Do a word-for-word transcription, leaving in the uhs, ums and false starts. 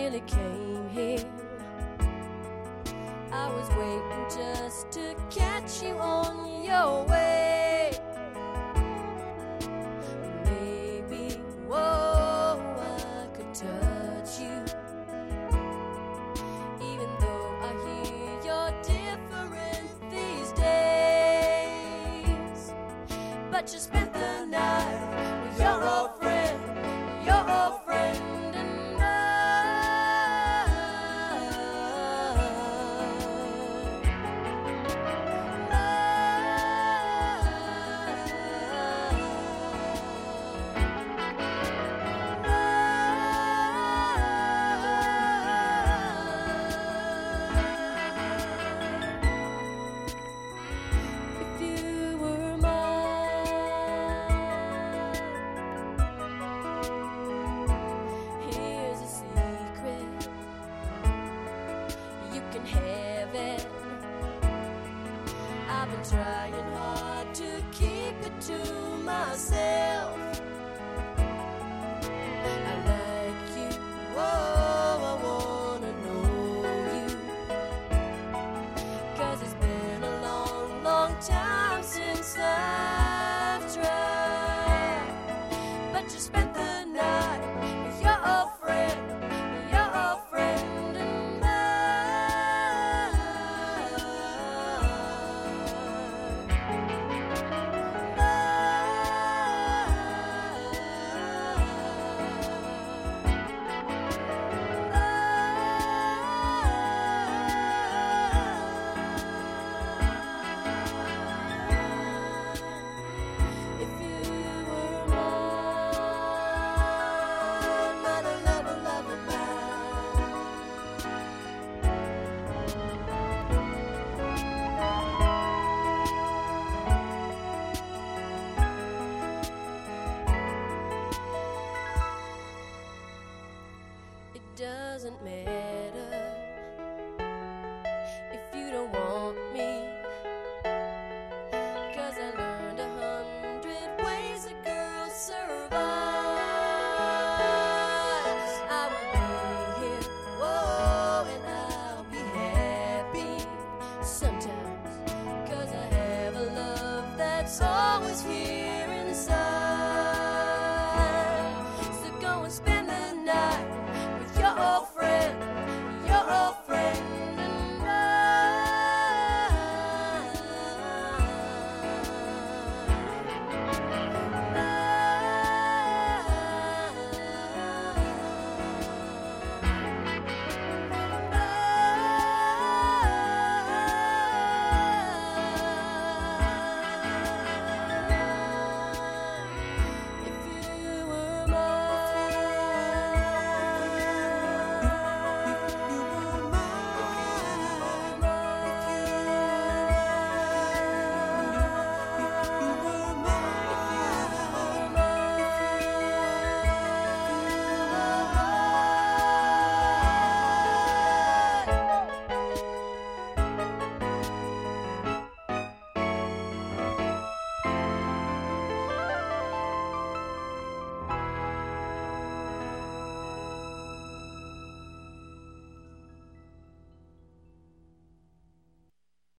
really came here. I was waiting just to catch you on your way. Maybe, whoa, I could touch you, even though I hear you're different these days. But you spent the night with your old friend, your old friend. I've been trying hard to keep it to myself. I like you, whoa, I wanna know you, 'cause it's been a long, long time since I've tried. But you spent the night with your old friend, your old friend. It doesn't matter